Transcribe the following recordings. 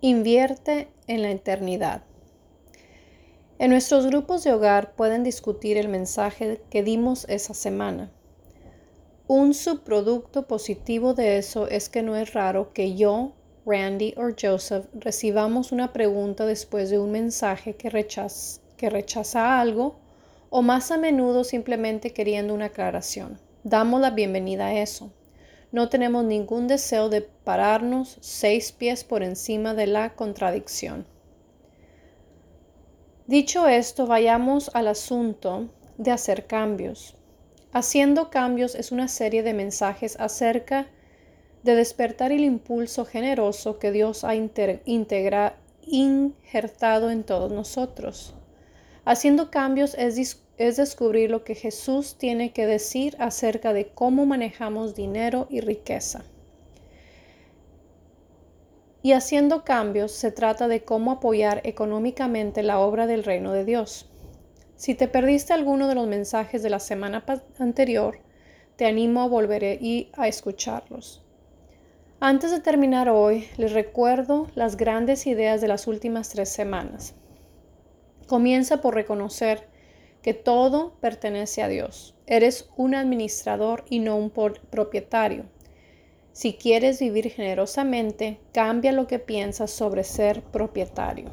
Invierte en la eternidad. En nuestros grupos de hogar pueden discutir el mensaje que dimos esa semana. Un subproducto positivo de eso es que no es raro que yo, Randy o Joseph recibamos una pregunta después de un mensaje que rechaza algo o más a menudo simplemente queriendo una aclaración. Damos la bienvenida a eso. No tenemos ningún deseo de pararnos 6 pies por encima de la contradicción. Dicho esto, vayamos al asunto de hacer cambios. Haciendo cambios es una serie de mensajes acerca de despertar el impulso generoso que Dios ha injertado en todos nosotros. Haciendo cambios es descubrir lo que Jesús tiene que decir acerca de cómo manejamos dinero y riqueza. Y haciendo cambios se trata de cómo apoyar económicamente la obra del reino de Dios. Si te perdiste alguno de los mensajes de la semana anterior, te animo a volver a escucharlos. Antes de terminar hoy, les recuerdo las grandes ideas de las últimas 3 semanas. Comienza por reconocer que todo pertenece a Dios. Eres un administrador y no un propietario. Si quieres vivir generosamente, cambia lo que piensas sobre ser propietario.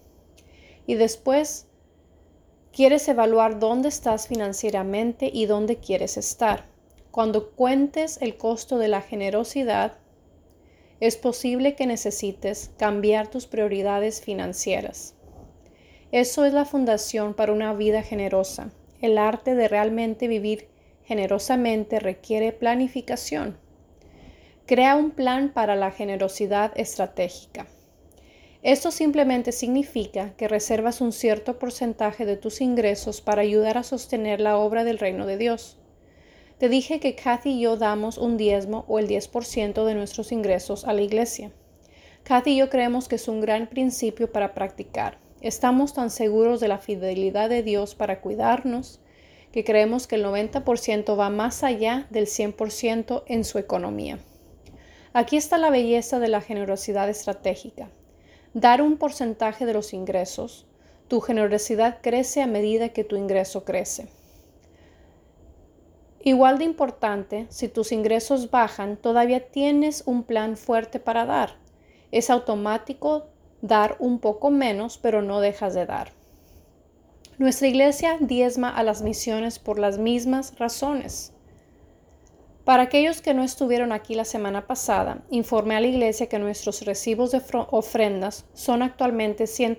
Y después, quieres evaluar dónde estás financieramente y dónde quieres estar. Cuando cuentes el costo de la generosidad, es posible que necesites cambiar tus prioridades financieras. Eso es la fundación para una vida generosa. El arte de realmente vivir generosamente requiere planificación. Crea un plan para la generosidad estratégica. Esto simplemente significa que reservas un cierto porcentaje de tus ingresos para ayudar a sostener la obra del reino de Dios. Te dije que Kathy y yo damos un diezmo o el 10% de nuestros ingresos a la iglesia. Kathy y yo creemos que es un gran principio para practicar. Estamos tan seguros de la fidelidad de Dios para cuidarnos que creemos que el 90% va más allá del 100% en su economía. Aquí está la belleza de la generosidad estratégica. Dar un porcentaje de los ingresos. Tu generosidad crece a medida que tu ingreso crece. Igual de importante, si tus ingresos bajan, todavía tienes un plan fuerte para dar. Es automático dar un poco menos, pero no dejas de dar. Nuestra iglesia diezma a las misiones por las mismas razones. Para aquellos que no estuvieron aquí la semana pasada, informé a la iglesia que nuestros recibos de ofrendas son actualmente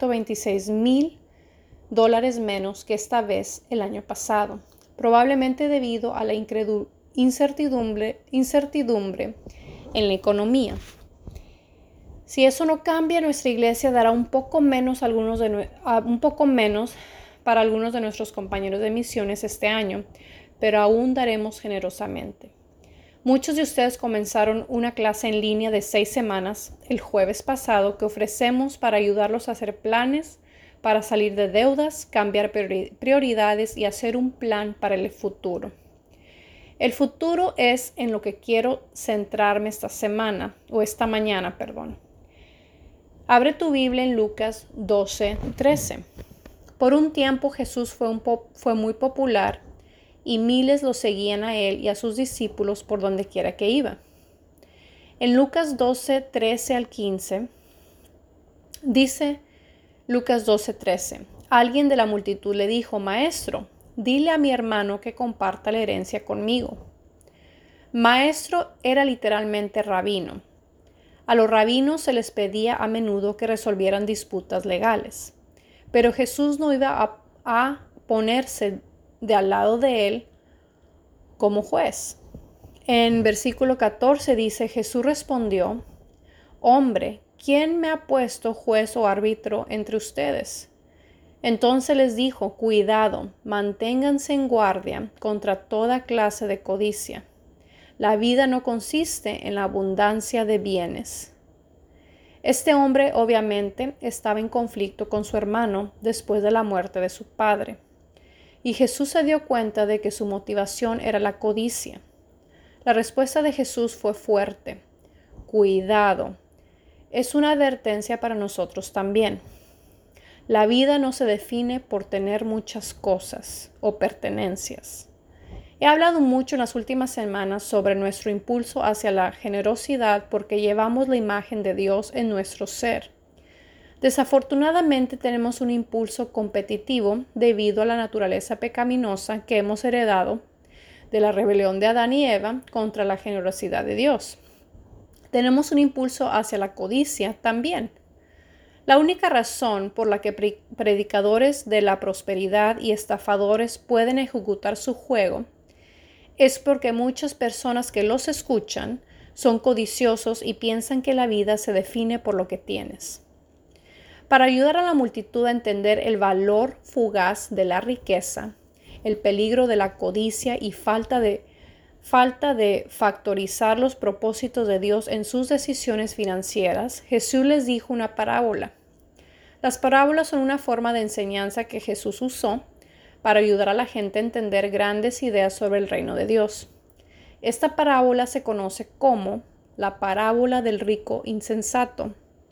$126,000 menos que esta vez el año pasado, probablemente debido a la incertidumbre en la economía. Si eso no cambia, nuestra iglesia dará un poco menos para algunos de nuestros compañeros de misiones este año, pero aún daremos generosamente. Muchos de ustedes comenzaron una clase en línea de 6 semanas el jueves pasado que ofrecemos para ayudarlos a hacer planes para salir de deudas, cambiar prioridades y hacer un plan para el futuro. El futuro es en lo que quiero centrarme esta mañana. Abre tu Biblia en Lucas 12:13. Por un tiempo Jesús fue muy popular y miles lo seguían a él y a sus discípulos por donde quiera que iba. En Lucas 12:13 al 15, dice Lucas 12:13, alguien de la multitud le dijo: Maestro, dile a mi hermano que comparta la herencia conmigo. Maestro era literalmente rabino. A los rabinos se les pedía a menudo que resolvieran disputas legales, pero Jesús no iba a ponerse de al lado de él como juez. En versículo 14 dice: Jesús respondió: Hombre, ¿quién me ha puesto juez o árbitro entre ustedes? Entonces les dijo: Cuidado, manténganse en guardia contra toda clase de codicia. La vida no consiste en la abundancia de bienes. Este hombre obviamente estaba en conflicto con su hermano después de la muerte de su padre. Y Jesús se dio cuenta de que su motivación era la codicia. La respuesta de Jesús fue fuerte: Cuidado. es una advertencia para nosotros también. La vida no se define por tener muchas cosas o pertenencias. He hablado mucho en las últimas semanas sobre nuestro impulso hacia la generosidad porque llevamos la imagen de Dios en nuestro ser. Desafortunadamente tenemos un impulso competitivo debido a la naturaleza pecaminosa que hemos heredado de la rebelión de Adán y Eva contra la generosidad de Dios. Tenemos un impulso hacia la codicia también. La única razón por la que predicadores de la prosperidad y estafadores pueden ejecutar su juego es porque muchas personas que los escuchan son codiciosos y piensan que la vida se define por lo que tienes. Para ayudar a la multitud a entender el valor fugaz de la riqueza, el peligro de la codicia y falta de factorizar los propósitos de Dios en sus decisiones financieras, Jesús les dijo una parábola. Las parábolas son una forma de enseñanza que Jesús usó para ayudar a la gente a entender grandes ideas sobre el reino de Dios. Esta parábola se conoce como la parábola del rico insensato.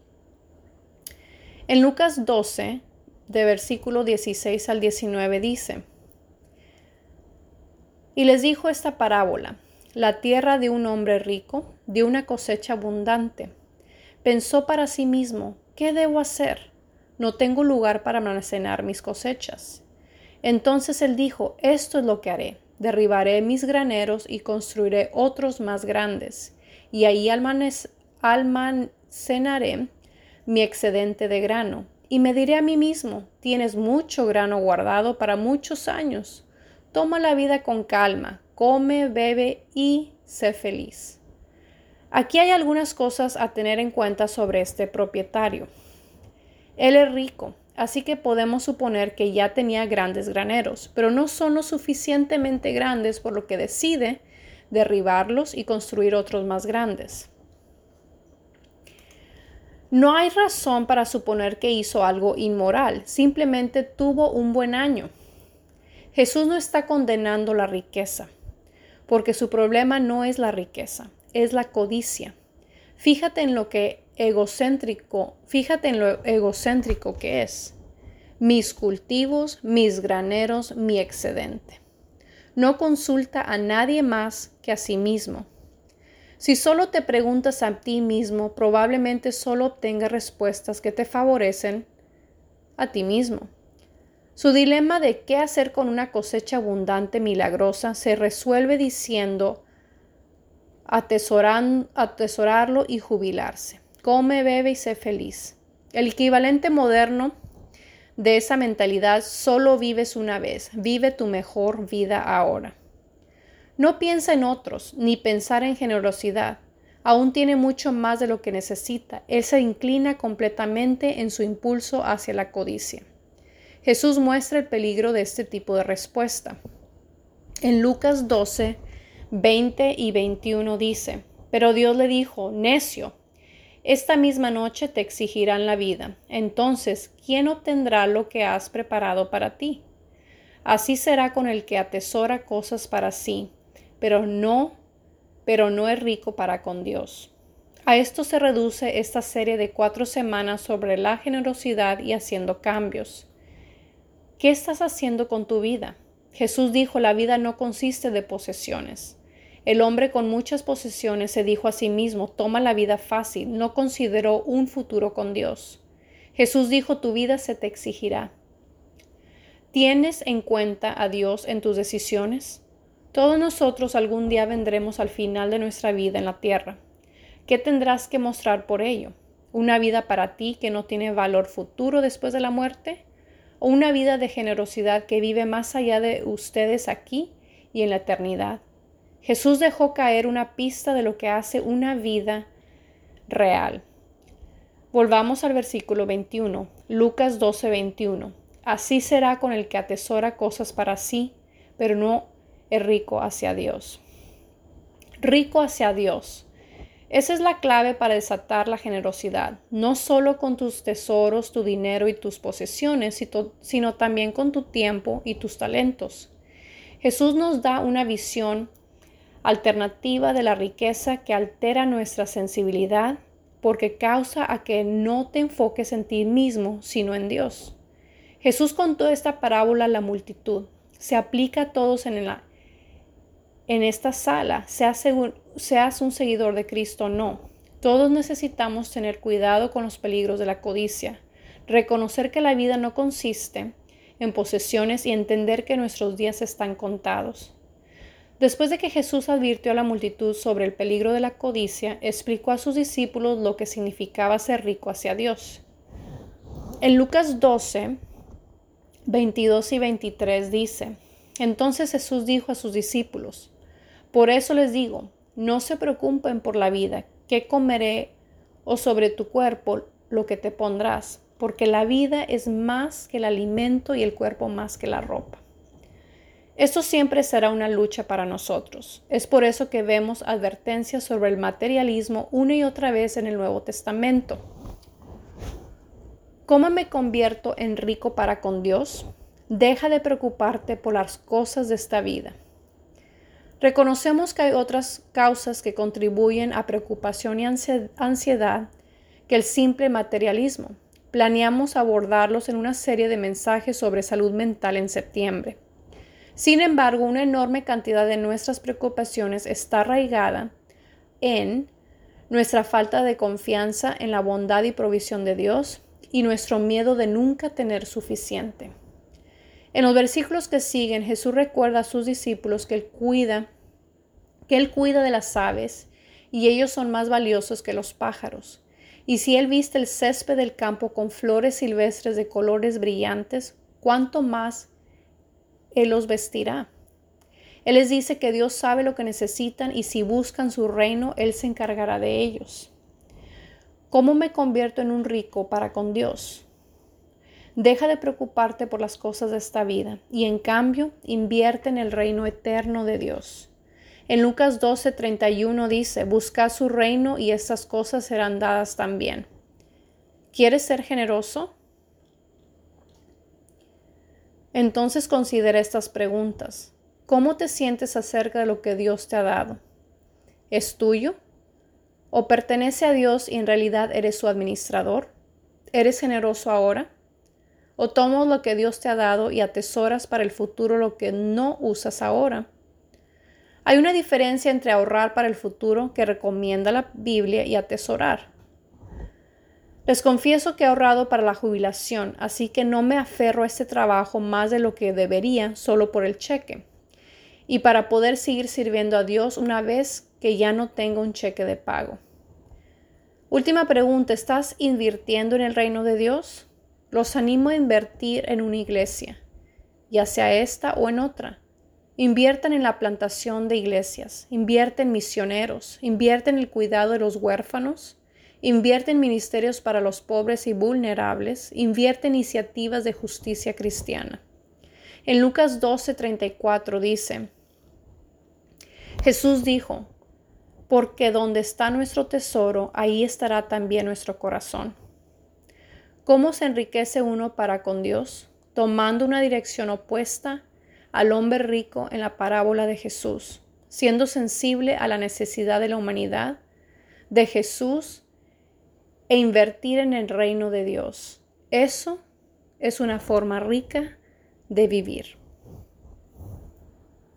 En Lucas 12, de versículo 16 al 19 dice: Y les dijo esta parábola: La tierra de un hombre rico dio una cosecha abundante. Pensó para sí mismo: ¿qué debo hacer? No tengo lugar para almacenar mis cosechas. Entonces él dijo: Esto es lo que haré. Derribaré mis graneros y construiré otros más grandes, y ahí almacenaré mi excedente de grano. Y me diré a mí mismo: tienes mucho grano guardado para muchos años. Toma la vida con calma, come, bebe y sé feliz. Aquí hay algunas cosas a tener en cuenta sobre este propietario. Él es rico, así que podemos suponer que ya tenía grandes graneros, pero no son lo suficientemente grandes por lo que decide derribarlos y construir otros más grandes. No hay razón para suponer que hizo algo inmoral, simplemente tuvo un buen año. Jesús no está condenando la riqueza, porque su problema no es la riqueza, es la codicia. Fíjate en lo egocéntrico que es. Mis cultivos, mis graneros, mi excedente. No consulta a nadie más que a sí mismo. Si solo te preguntas a ti mismo, probablemente solo obtengas respuestas que te favorecen a ti mismo. Su dilema de qué hacer con una cosecha abundante milagrosa se resuelve diciendo: atesorarlo y jubilarse. Come, bebe y sé feliz. El equivalente moderno de esa mentalidad: solo vives una vez, vive tu mejor vida ahora. No piensa en otros, ni pensar en generosidad. Aún tiene mucho más de lo que necesita. Él se inclina completamente en su impulso hacia la codicia. Jesús muestra el peligro de este tipo de respuesta. En Lucas 12, 20 y 21 dice: Pero Dios le dijo: Necio, esta misma noche te exigirán la vida. Entonces, ¿quién obtendrá lo que has preparado para ti? Así será con el que atesora cosas para sí, pero no es rico para con Dios. A esto se reduce esta serie de 4 semanas sobre la generosidad y haciendo cambios. ¿Qué estás haciendo con tu vida? Jesús dijo: la vida no consiste de posesiones. El hombre con muchas posesiones se dijo a sí mismo: toma la vida fácil, no consideró un futuro con Dios. Jesús dijo: tu vida se te exigirá. ¿Tienes en cuenta a Dios en tus decisiones? Todos nosotros algún día vendremos al final de nuestra vida en la tierra. ¿Qué tendrás que mostrar por ello? ¿Una vida para ti que no tiene valor futuro después de la muerte? ¿O una vida de generosidad que vive más allá de ustedes aquí y en la eternidad? Jesús dejó caer una pista de lo que hace una vida real. Volvamos al versículo 21, Lucas 12, 21. Así será con el que atesora cosas para sí, pero no es rico hacia Dios. Rico hacia Dios. Esa es la clave para desatar la generosidad, no solo con tus tesoros, tu dinero y tus posesiones, sino también con tu tiempo y tus talentos. Jesús nos da una visión alternativa de la riqueza que altera nuestra sensibilidad porque causa a que no te enfoques en ti mismo, sino en Dios. Jesús contó esta parábola a la multitud. Se aplica a todos en esta sala, seas un seguidor de Cristo o no. Todos necesitamos tener cuidado con los peligros de la codicia, reconocer que la vida no consiste en posesiones y entender que nuestros días están contados. Después de que Jesús advirtió a la multitud sobre el peligro de la codicia, explicó a sus discípulos lo que significaba ser rico hacia Dios. En Lucas 12, 22 y 23 dice: Entonces Jesús dijo a sus discípulos: Por eso les digo, no se preocupen por la vida, qué comeré, o sobre tu cuerpo, lo que te pondrás, porque la vida es más que el alimento y el cuerpo más que la ropa. Esto siempre será una lucha para nosotros. Es por eso que vemos advertencias sobre el materialismo una y otra vez en el Nuevo Testamento. ¿Cómo me convierto en rico para con Dios? Deja de preocuparte por las cosas de esta vida. Reconocemos que hay otras causas que contribuyen a preocupación y ansiedad que el simple materialismo. Planeamos abordarlos en una serie de mensajes sobre salud mental en septiembre. Sin embargo, una enorme cantidad de nuestras preocupaciones está arraigada en nuestra falta de confianza en la bondad y provisión de Dios y nuestro miedo de nunca tener suficiente. En los versículos que siguen, Jesús recuerda a sus discípulos que Él cuida de las aves y ellos son más valiosos que los pájaros. Y si Él viste el césped del campo con flores silvestres de colores brillantes, ¿cuánto más Él los vestirá? Él les dice que Dios sabe lo que necesitan y si buscan su reino, Él se encargará de ellos. ¿Cómo me convierto en un rico para con Dios? Deja de preocuparte por las cosas de esta vida y en cambio invierte en el reino eterno de Dios. En Lucas 12:31 dice: Buscad su reino y estas cosas serán dadas también. ¿Quieres ser generoso? Entonces considera estas preguntas. ¿Cómo te sientes acerca de lo que Dios te ha dado? ¿Es tuyo? ¿O pertenece a Dios y en realidad eres su administrador? ¿Eres generoso ahora? ¿O tomas lo que Dios te ha dado y atesoras para el futuro lo que no usas ahora? Hay una diferencia entre ahorrar para el futuro, que recomienda la Biblia, y atesorar. Les confieso que he ahorrado para la jubilación, así que no me aferro a este trabajo más de lo que debería solo por el cheque, y para poder seguir sirviendo a Dios una vez que ya no tengo un cheque de pago. Última pregunta: ¿estás invirtiendo en el reino de Dios? Los animo a invertir en una iglesia, ya sea esta o en otra. Inviertan en la plantación de iglesias, invierten en misioneros, invierten en el cuidado de los huérfanos, invierten en ministerios para los pobres y vulnerables, invierten en iniciativas de justicia cristiana. En Lucas 12:34 dice: Jesús dijo: Porque donde está nuestro tesoro, ahí estará también nuestro corazón. ¿Cómo se enriquece uno para con Dios? Tomando una dirección opuesta al hombre rico en la parábola de Jesús, siendo sensible a la necesidad de la humanidad, de Jesús, e invertir en el reino de Dios. Eso es una forma rica de vivir.